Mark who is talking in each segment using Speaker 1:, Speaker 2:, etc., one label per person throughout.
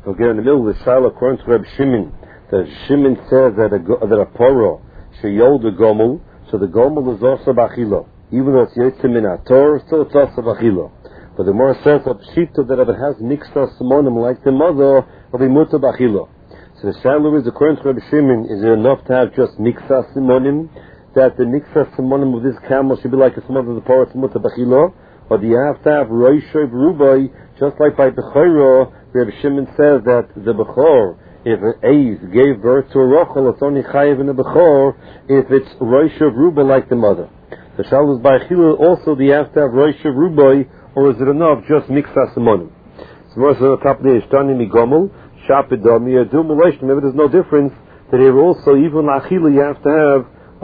Speaker 1: Again, in the middle of the Shiloh, according to Reb Shimon, that Shimon says that a poro sheyoled a gomel, so the gomel is also b'achila. Even though it's yotzim min haTorah, still it's also b'achila. But the more says of Pshita that if it has mixta simonim like the mother, it'll be muta b'achila. So the Shiloh is, according to Reb Shimon, is it enough to have just mixta simonim, that the mixta simonim of this camel should be like a mother of the poro, it's muta b'achila? Or do you have to have roishav rubai, just like by Bechorah, Reb Shimon says that the Bechor, if an Eiz gave birth to a Rochel, it's only Chayiv in the Bechor if it's roishav rubai like the mother. The Shal is by Chilul also, do you have to have roishav rubai, or is it enough just mixta simonim? So more so on the top of the Ishtani Migomel, Shapidom, Yadum Elation, maybe there's no difference, that here also, even Achila, you have to have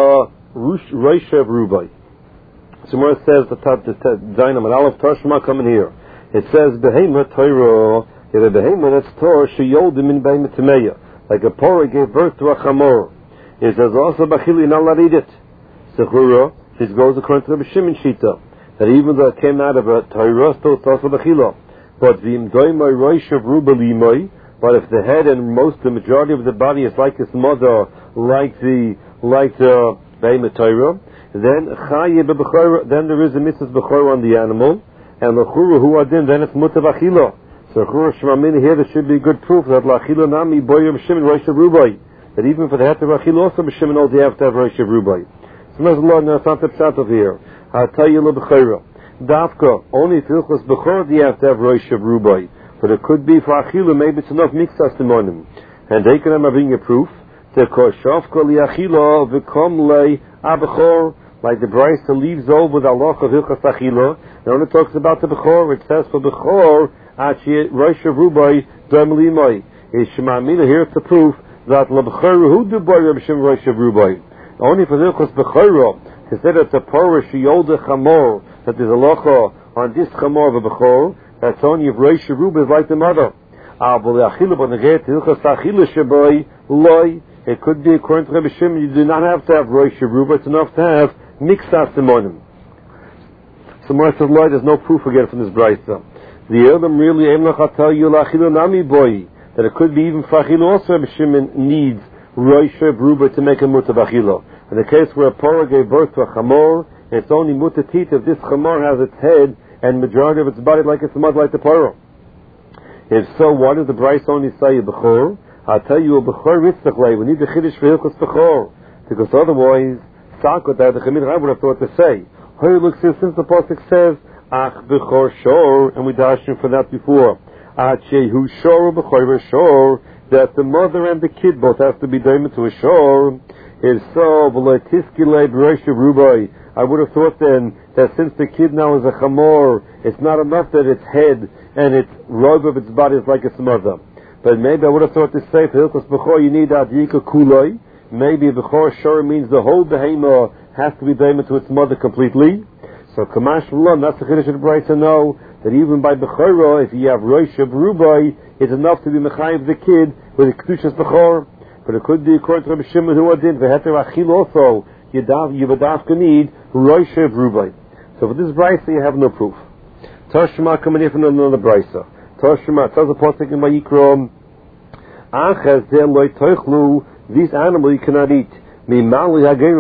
Speaker 1: roishav rubai. So more says the Zainam and Aleph Tashma coming here. It says Behema Torah, the Behema that's Torah sheyoldim in Behema Tameya, like a Porah gave birth to a Chamor. It says also Bachili not allowed to eat it. Sechura, this goes according to the Shimon Shita, that even though it came out of a Torah, still it's also Bachila. But Vim Doimai Roishav Rubalimai, but if the head and the majority of the body is like its mother, like the Behema Torah, then there is a mitzvah b'chor on the animal, and l'churu hu adin, then it's muta b'achila. So l'churu shmamina here, there should be good proof that l'achila nami boyer b'shimon roishav rubai, that even for the heter b'achila also b'shimon all they have to have roishav rubai. So there's a lot now, it's not the pshat of here. I'll tell you l'b'chora. Dafka, only if ilchus b'chor do you have to have roishav rubai, but it could be for achila, maybe it's enough mixas simonim. And they can have bring a proof, to koshafka li'achila v'kom lei ab'chor, like the Brisa leaves over the Allah of Hilchas Achila, and when it talks about the Bechor, it says for Bechor, Roishav Rubai, Domelimai. Is Shemamina here to prove that LaBechor who do boy Reb Shimon Roishav Rubai. Only for Hilchas Bechor, consider it's a Porah Sheyolde Chamor, that there's a locha on this Chamor of a Bechor, that's only if Roishav Rubai is like the mother. But the Achila, but the Get Hilchas Achila Shabai, Loi, it could be according to Reb Shimon, you do not have to have Roishav Rubai, it's enough to have mixta simonim. So Moshe says, Lord, there's no proof again from this Brisa. The Elam really tell you nami boy, that it could be even for achila also Reb Shimon needs roishav ruba to make a muta b'achila. In the case where a Porah gave birth to a chamor, it's only muta tit if this chamor has its head and majority of its body like its mother, like the Porah. If so, why does the Brisa only say a b'chor? I'll tell you a b'chor ritzach. We need the chiddush for hilchos b'chor, because otherwise Sakot that the Chamid Rab would have thought to say. Here looks here, since the pasuk says Ach b'chor shor, and we dashed him for that before. Shehu shor b'chor shor, that the mother and the kid both have to be daimon to a shor. Is so v'leitiskile b'reishav rubai. I would have thought then that since the kid now is a chamor, it's not enough that its head and its robe of its body is like its mother. But maybe I would have thought to say for hilchos b'chor you need adiyika kuloi. Maybe Bechor Shor means the whole behemah has to be daimon to its mother completely. So Kamash V'lam, that's the Chiddush of the Brisa, know that even by Bechorah, if you have Roishav Rubai, it's enough to be Mechayiv the kid with the Kedushas Bechor. But it could be according to Reb Shimon who adin, V'heter Achil also, you Yivadavka need Roishav Rubai. So for this Brisa you have no proof. Toshma coming in from another Brisa. Toshma, it tells the Pasuk in Vayikra, Achaz de loy toichlu, this animal you cannot eat. Even though it has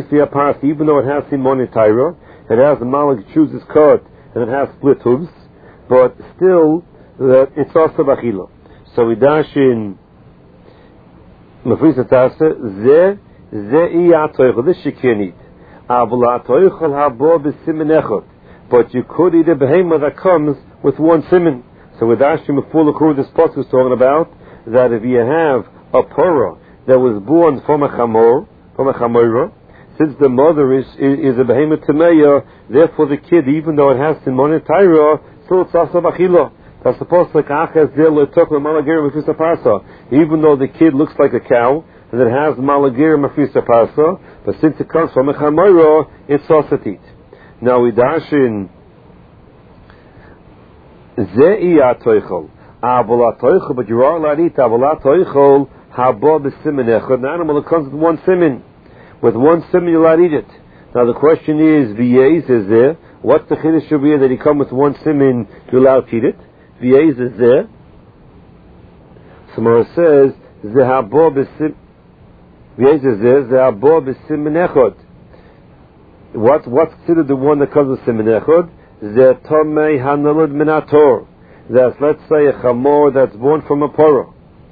Speaker 1: simon tyra, it has the malik chooses cut, and it has split hooves, but still it's also bachila. So we dash in mafrisa tasa ze iyatoich. This you can eat. But you could eat a behemoth that comes with one simon. So we dash in full accrued this pasuk is talking about that if you have a porah that was born from a chamora, since the mother is a behemoth tameya, therefore the kid, even though it has simon tyra, still it's also bachila. That's supposed to even though the kid looks like a cow and it has malagir mafisa parsa, but since it comes from a chamora, it's also tit. Now we dash in ze'iyat toichol, avolat toichol, but you are allowed to eat avolat toichol. An animal that comes with one simin. With one simin you're allowed to eat it. Now the question is, v'yez is there? What's the chiddush over that he come with one simin, you're allowed to eat it? V'yez is there. Samara says, Zehabo b'sim echod. What's considered the one that comes with simin echod? Zeh tomei hanalud minator. That's, let's say, a chamor that's born from a poro.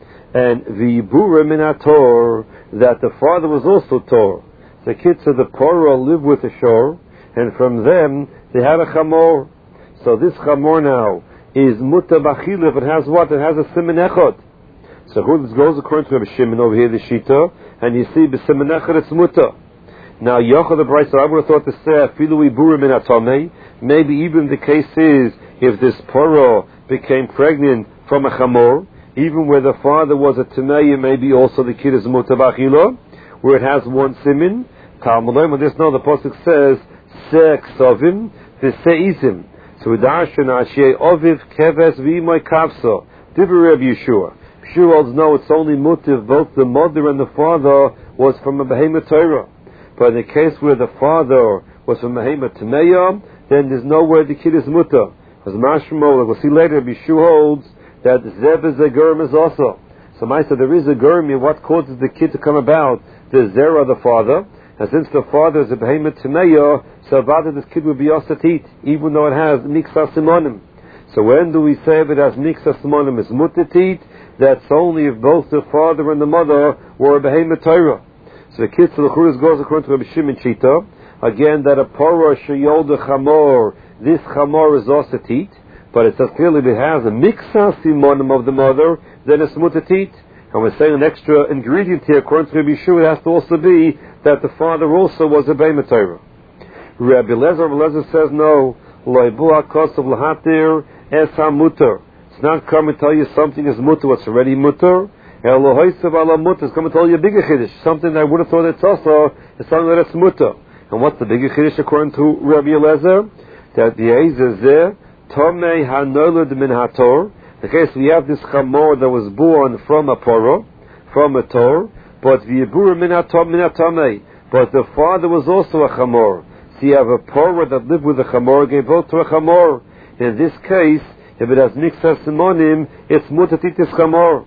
Speaker 1: And v'yibura minator, that the father was also tor. The kids of the poro live with the shore, and from them they had a chamor. So this chamor now is muta b'achila if it has what? It has a simin echod. So this goes according to Rabbi Shimon over here, the Shita, and you see b'simin echod it's muta. Now Yochel the Brisa, I would have thought to say afilu ibura min atomei. Maybe even the case is if this poro became pregnant from a chamor, even where the father was a Tanaya, maybe also the kid is mutabachila, where it has one simin. Talmud, this no, the pasuk says se'ksovim v'se'izim. So Udarshan Ashe Oviv Keves V'imoy Kavsa Dibur Reb Yeshua. Yeshua holds no, it's only mutiv. Both the mother and the father was from a behemoth Torah. But in the case where the father was from a behemoth Tameya, then there's nowhere the kid is muta. As Mashmo, like we'll see later, Yeshua holds that Zeb is a germ is also. So Maisa, there is a germ. What causes the kid to come about? The zera, the father. And since the father is a behemoth Tameya, so about this kid will be osatit, even though it has miksa simonim. So when do we say if it has miksa simonim is mutatit? That's only if both the father and the mother were a behemoth Torah. So the kids to the Churis goes according to Rabbi Shimon Shita, again that a poro sheyol the chamor, this chamor is osatit, but it says clearly if it has a miksa simonim of the mother, then it's mutatit. And we're saying an extra ingredient here, according to Rabbi Yeshua, it has to also be that the father also was a behemoth Torah. Rabbi Lezer says no. Loibu hakos of lahatir es hamuter. It's not coming to tell you something is muter what's already muter. Elohoisav ala muter. It's coming to tell you a bigger chiddush, something that I would have thought it's also is something that it's muter. And what's the bigger chiddush according to Rabbi Lezer? That the eizeh tomei hanolad min hator. The case we have this chamor that was born from a poro, from a tor, but v'yibur min hatomei. But the father was also a chamor. So you have a poro that lived with a chamor, gave birth to a chamor. In this case, if it has miksa simonim, it's mutatitis chamor.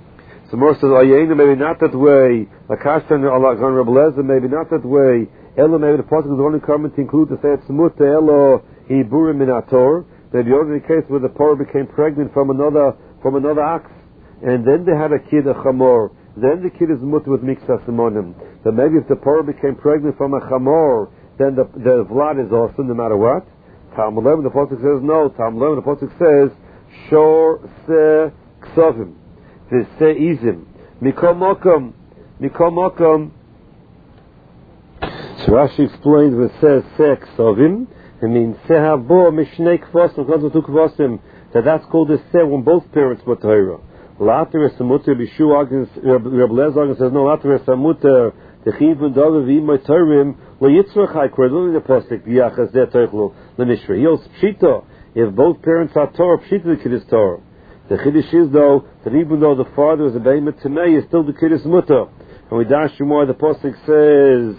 Speaker 1: So Mor says, Ayena, maybe not that way. Lakashtan Allah Rabbi Lezer, maybe not that way. Elo, maybe the pasuk is only coming to include to say it's muta elo hiburim min ator. Maybe only the case where the poro became pregnant from another ox, and then they had a kid, a chamor. Then the kid is muta with miksa simonim. So maybe if the poro became pregnant from a chamor, then the vlad is awesome no matter what. Talmud 11, the pasuk says no. Talmud 11, the pasuk says shor se ksovim v'se izim mikol mokom. So Rashi explains when it says se ksovim, it means se habo mishnei kvosim, comes with two kvosim, that's called a se when both parents were Torah. Later is samuter b'shu agnes. Rabbi Lezer says no. Later is samuter the chivun davar v'imay Torim. Only the pasuk b'yachas zeh toichlu l'mishra. He holds pshita. If both parents are Torah, pshita the kid is Torah. The chiddush is though that even though the father is a behemoth tamei, still the kid is muta. And we dash you more. The pasuk says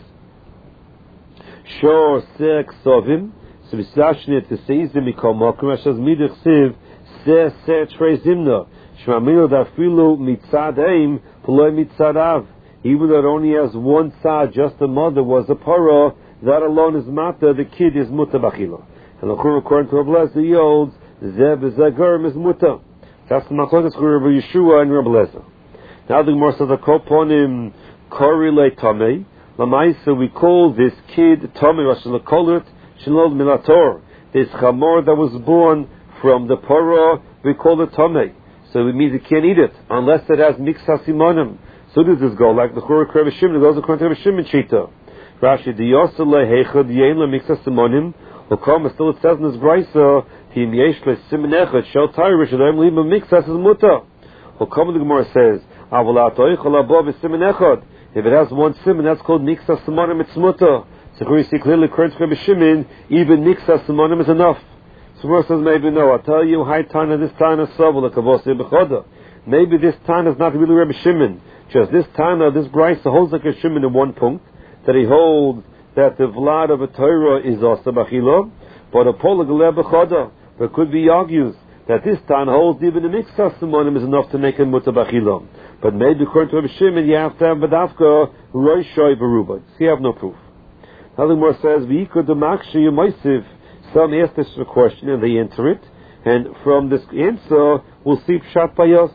Speaker 1: shor seh ksovim. So v'sashni to seizim mikol mokum. Hashem midich siv seh trei zimna. Shmamino dafilu mitzad aim p'loi mitzad av. Even though it only has one side, just the mother was a poro, that alone is mata, the kid is muta bachila. And according to Rabbi Lezer, he holds, zeb is zagerim is muta. That's the machlokes for Rabbi Yeshua and Rabbi Lezer. Now the Gemara says, akoponim korele tamei. Lamaisa, we call this kid tamei, Rashal call it shalol milator. This chamor that was born from the poro, we call it tamei. So it means you can't eat it, unless it has miksa simonim. So does this go like the Churuk Rabbi Shimon? It goes according to Rabbi Shimon Shita. Rashi diyosele heichad yein le miksa simonim. L'kom still it says in this brisa him yesh le simin echad shel tayrish adayim lima miksa is muta. L'kom the Gemara says avolat oichal abo v'simin echad. If it has one simin, that's called miksa simonim. It's muta. So we see clearly according to Rabbi Shimon, even miksa simonim is enough. So Gemara says maybe no. I'll tell you high tana this tana savu lekavos bechoda. Maybe this tana is not really Rabbi Shimon. Just this Tana, this Brisa holds like a Shimon in one point, that he holds that the Vlad of a Torah is also Bachila, but a Pola Galeh B'choda. But could be argues that this time holds even the mixas simonim is enough to make a muta b'achila. But maybe according to Rabbi Shimon, you have to have badafka roishoy beruba. So you have no proof. Nothing more says v'ikod d'makshi yumaisiv. Some ask this question and they answer it, and from this answer we'll see pshat bayos.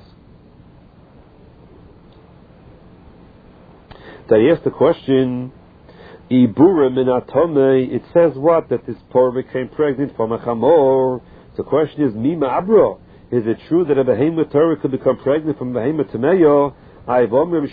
Speaker 1: They asked the question, Ibura minatome, it says what? That this poor became pregnant from a chamor. The question is, Mima Abra, is it true that a behemoth Torah could become pregnant from a behemoth Tameya? Rabbi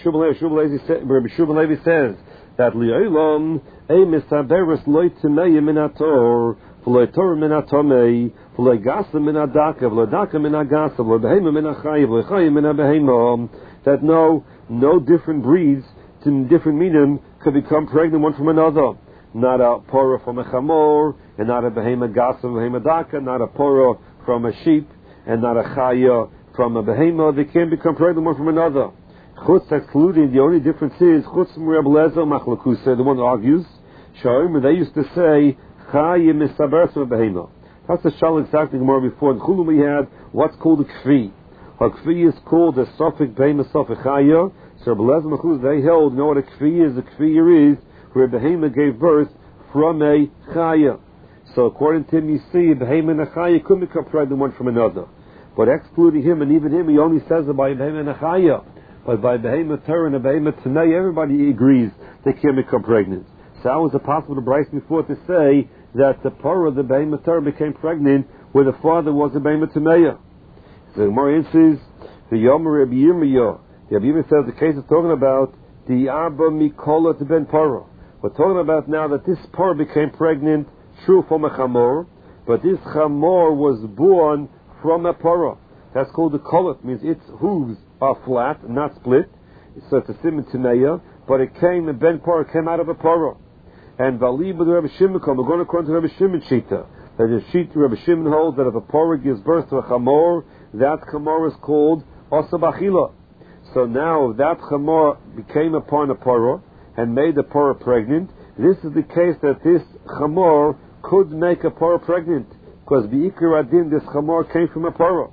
Speaker 1: Shubal Levi says that Li'olam, a misaberis loy Tameya minator, v'loy Torah minatome, v'loy gasa minadaka, v'loy daka minagasa, v'loy behemoth minachayiv, v'loy chayiv minabehemoth, that no different breeds, in different medium, could become pregnant one from another. Not a pora from a chamor, and not a behemoth gasa from a behemoth daka, not a pora from a sheep, and not a chaya from a behemoth. They can't become pregnant one from another. Chutz excluding, the only difference is, chutz from Reb Lezer Machlakusa, the one that argues, Sha'im, they used to say, chaya misaber from a behemoth. That's the shal exactly more before. In Chulum we had what's called a kfi. A kfi is called a sofik behemoth sofik chaya. So they held, you know what a kfiyah is? A kfiyah is where a behemoth gave birth from a chaya. So according to him, you see, a behemoth and a chaya couldn't become pregnant one from another. But excluding him, and even him, he only says it by a behemoth and a chaya. But by behemoth Torah and a behemoth Tanei, everybody agrees they can't become pregnant. So how is it possible to Bryce before to say that the parah of the behemoth Torah became pregnant where the father was a behemoth Tanei? So the Gemara answers, the Yomer Rabbi Yirmiyah, the Rabbi Yirmiyah says the case is talking about the Abba Mikola to Ben Parah. We're talking about now that this Parah became pregnant, true from a Chamor, but this Chamor was born from a Parah. That's called the Kolat, means its hooves are flat, not split. So it's a Siman Tineya, but it came, and Ben Parah came out of a Parah. And Vali with Rabbi Shimon, we're going according to Rabbi Shimon Shita. That the Shita Rabbi Shimon holds that if a Parah gives birth to a Chamor, that Chamor is called Asa Bachila. So now that chamor became upon a parah and made the parah pregnant. This is the case that this chamor could make a parah pregnant because the ikar adin, this chamor came from a parah.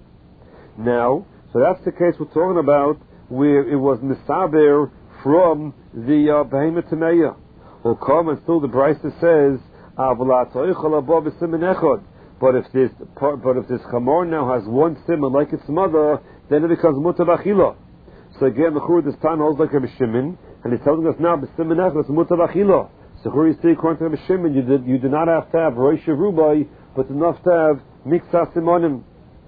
Speaker 1: Now, so that's the case we're talking about where it was misaber from the behemoth tameya. Will come and still the Brisa says but if this chamor now has one simon like its mother, then it becomes mutar b'achila. So again, the Chur this time holds like Rabbi Shimon, and he's telling us now, b'simen echad, it's mutar b'achila. So Chur you see, according to Rabbi Shimon, you do not have to have roish rubai, but enough to have mixas simonim.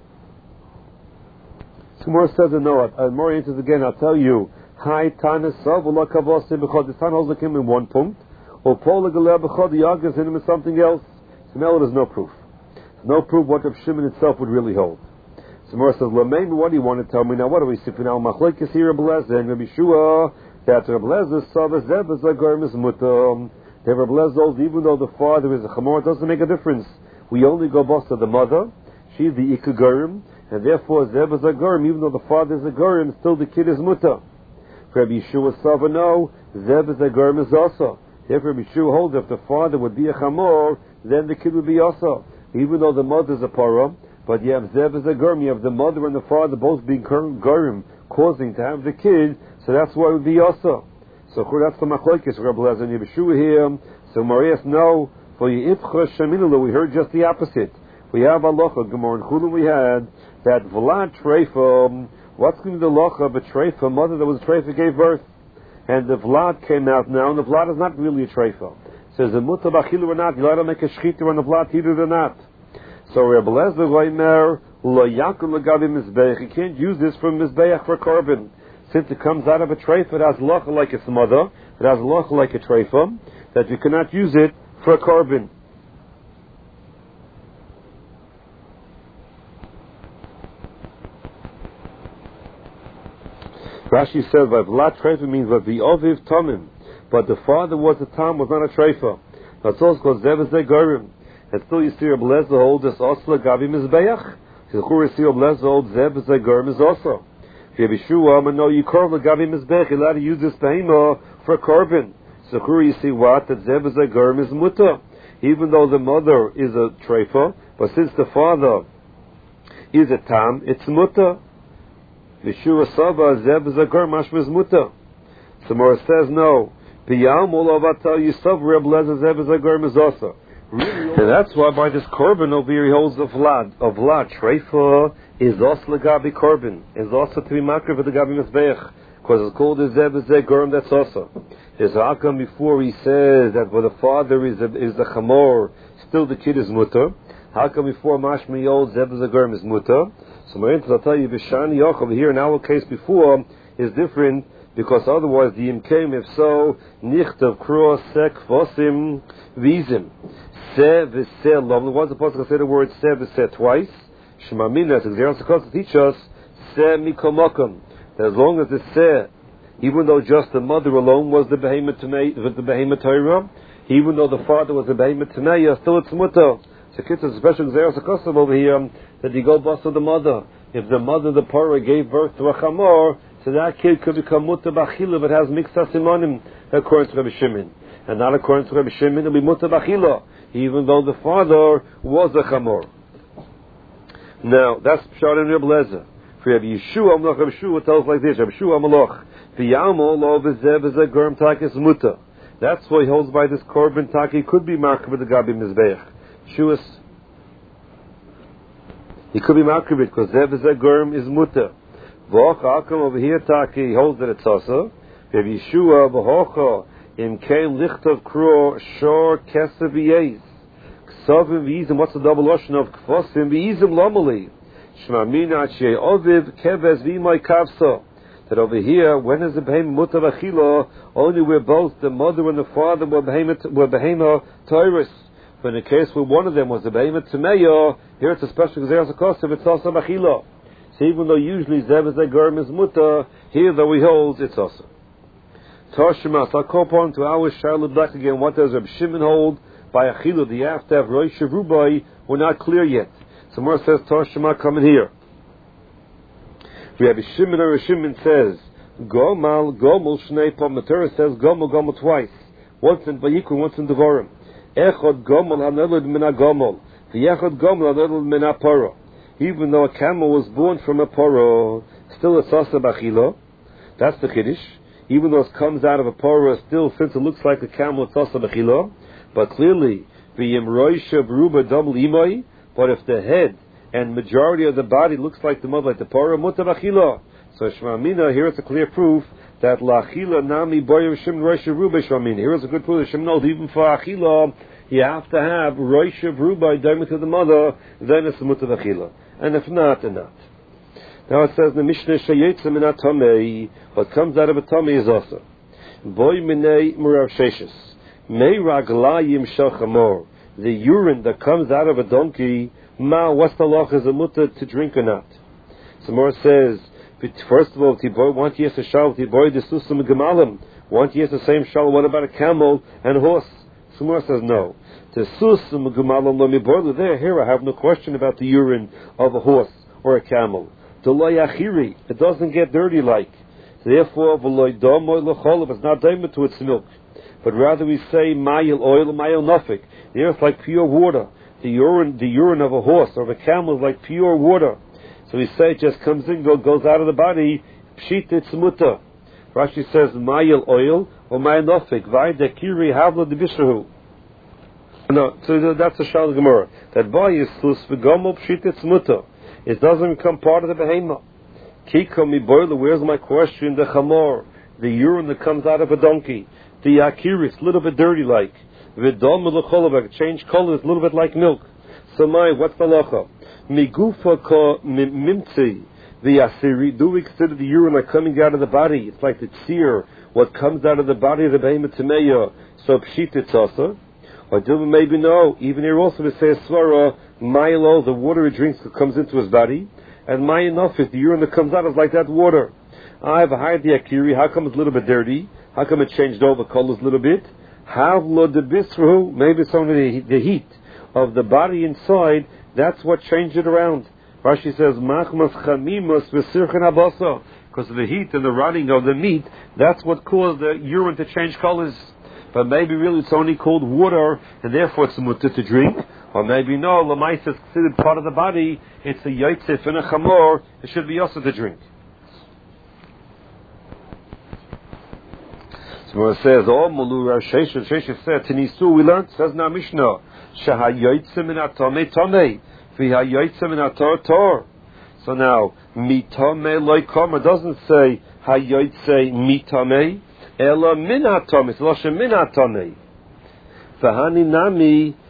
Speaker 1: So Gemara says, no, more answers again, I'll tell you, hi tanis sav ula kavosim, because this time holds like him in one punct, or pola galeh b'chad, the yagas in him is something else. So now there's no proof. There's no proof what Rabbi Shimon itself would really hold. So Gemara says, Lamein, what do you want to tell me now? What do we see for now? Machlekes here, Rabbi Lezer and Rabbi Shua, that Rabbi Lezer saw the zeb as a garm is mutam. That Rabbi Lezer holds, even though the father is a chamor, it doesn't make a difference. We only go boss to the mother. She's the ikagurim, and therefore zeb is a garm, even though the father is a garm, still the kid is mutam. Rabbi Shua saw no, zeb is a garm is also. Therefore Rabbi Shua holds, if the father would be a chamor, then the kid would be also. Even though the mother is a parah, but you have Zeb as a Gurm, you have the mother and the father both being Gurm, causing to have the kid, so that's why it would be also. So that's the Machlokes, Rabbi Lezer and Yeshua here. So Marias, no, for Yi'itcha Sheminulu, we heard just the opposite. We have Alocha, Gemara and Chulun we had, that Vlad Treifa, what's going to be the Locha of a Treifa, mother that was a Treifa gave birth, and the Vlad came out now, and the Vlad is not really a Treifa. So is it Mutar b'achila or not? You let him make a Shechita on the Vlad either or not. So Rabbi Lezer Goimer lo yakul legabi mizbeach. You can't use this for mizbeach for carbon, since it comes out of a treifa. It has locha like its mother. It has locha like a treifa, that you cannot use it for a carbon. Rashi says v'vlat treifa means v'oviv tomim, but the father was a tom, was not a treifa. That's also called zev zegorim. And still you see Rabbi Lezer holds this also gabi mizbeach. So you see Rabbi Lezer holds zeb as a germ is also. If you have Yeshua, no, you carve the gabi mizbeach. You're allowed to use this behemah for carbon. So you see what? That zeb as a germ is muta. Even though the mother is a treifa, but since the father is a tam, it's muta. V'shura sava zev is a gur mashma is muta. So Mora says no. Piyam olavatah yisav Reb Lezer zev is a gur mizasa. And that's why by this korban over here he holds the vlad. Of vlad, treifa is also legabi korban. Is also to be makriv with the gabi mizbeach. Because it's called a zev is a gur, that's also. Is how come before he says that where the father is the chamor, still the kid is muta? How come before mashma yod zev is a gur is muta? So Marin, I'll tell you, Vishani Yoch over here in our case before is different because otherwise the imkem, if so, nichtav kro sek vosim vizim se v'se lom. What's the supposed to say the word se v'se twice? Shemamina, as Xeron supposed to teach us se mikomokum. That as long as the se, even though just the mother alone was the behemoth Torah, even though the father was the behemoth Tameya, still it's muta. So it's a special Xeron over here that you go bust with the mother. If the mother, the parah, gave birth to a chamor, so that kid could become muta b'achila if it has mixed simonim, according to Rabbi Shimon. And not according to Rabbi Shimon, it'll be muta b'achila, even though the father was a chamor. Now, that's Pshat in Reb Lezer. For Rabbi Yeshua, Rabbi Yeshua tells like this, Rabbi Yeshua Malach, v'yamo lo v'zev v'zeh gurm takis muta. That's why he holds by this korban taki could be marked with the gabi mizbeach. Shuas, he could be makribit because zev v'zeh gurm is muta. V'ocha akum over here taki he holds that it's also. Rabbi Yeshua v'hocha im kein lichtav kro shor kesev v'yez ksavim v'yizim. What's the double ocean of kfosim v'yizim lomali? Shmamina shei oviv keves v'imay kavsa. That over here, when is the behemoth muta v'achila? Only where both the mother and the father were behemoth Taurus. But in the case where one of them was the behemoth Tameya, here it's a special Xeras HaKosav, it's also b'achila. So even though usually zev is a germ is muta, here though he holds, it's also. Tashmas, I'll call upon to our Charlotte back again. What does Reb Shimon hold by achila? Do you have to have Rosh Rubai? We're not clear yet. So more says Tashma coming here. Rabbi Shimon or Shimon says Gomal Gomel Shnei Pam. The Torah says Gomel twice. Once in Vayikra, once in Devarim. Echad Gomel Hanelud Mina Gomel. V'Yechad Gomel Hanelud Mina Paro. Even though a camel was born from a paro, still it's asa b'achila. That's the chiddush. Even though it comes out of a paro, still since it looks like a camel, it's asa b'achila. But clearly, v'yim roisha b'ruba double imai. But if the head and majority of the body looks like the mother, like the paro, muta b'achila. So Shmamina, here it's a clear proof that la'achila nami boyer shem roisha ruba Shmamina. Here is a good proof that Shem knows even for achila, you have to have roisha ruba diamond to the mother, then it's muta b'achila. And if not, then not. Now it says in the Mishnah sheyetze min hatamei, what comes out of a tummy is also boy minei murav sheshes mei raglayim shel chamor. The urine that comes out of a donkey, what's the law? Is a mutter to drink or not? So more says, first of all, once he has a shal, tiboy the susum gemalim. Once he has the same shal, what about a camel and a horse? So more says no. The susum gemalim lo miboy there. Here I have no question about the urine of a horse or a camel. The loyachiri, it doesn't get dirty like. Therefore, v'loy domoy l'cholav, it's not daimah to its milk. But rather we say mayil oil, mayil nafik. There it's like pure water. The urine of a horse or of a camel is like pure water. So we say it just comes in, goes out of the body. Pshit it's muta. Rashi says mayil oil or mayil nafik. Vay dekiri havla debishahu. No, so that's a shal gemara. That by is sus v'gomel pshit it's muta. It doesn't become part of the behemoth. Kiko mi boiler. Where's my question? The chamor, the urine that comes out of a donkey. The akiri, it's a little bit dirty like. V'dom l'cholabak, change color, it's a little bit like milk. So what's the lacha? Migufa ko mimtzi, the asiri, do we consider the urine like coming out of the body? It's like the tzir, what comes out of the body of the behemoth tameya. So pshit it's also. Or do we maybe no? Even here also we say svara, milo, the water he drinks that comes into his body, and mayinofis, the urine that comes out is like that water. I have a high the akiri, how come it's a little bit dirty? How come it changed over colors a little bit? Maybe it's only the heat of the body inside, that's what changed it around. Rashi says, because of the heat and the rotting of the meat, that's what caused the urine to change colors. But maybe really it's only cold water, and therefore it's mutter to drink. Or maybe no, Lamais is considered part of the body, it's a yotzif and a chamor, it should be also to drink. So when it says, oh, Mulu Rav Sheshet said, Tinisu, we learned, says in our Mishnah, Sheha yotzim in atome tome, Viha yotzim in ator tor. So now, mitome loikoma doesn't say, Ha yotze mitome, Ela min atome, it's Loshe min atome. Vahani nami,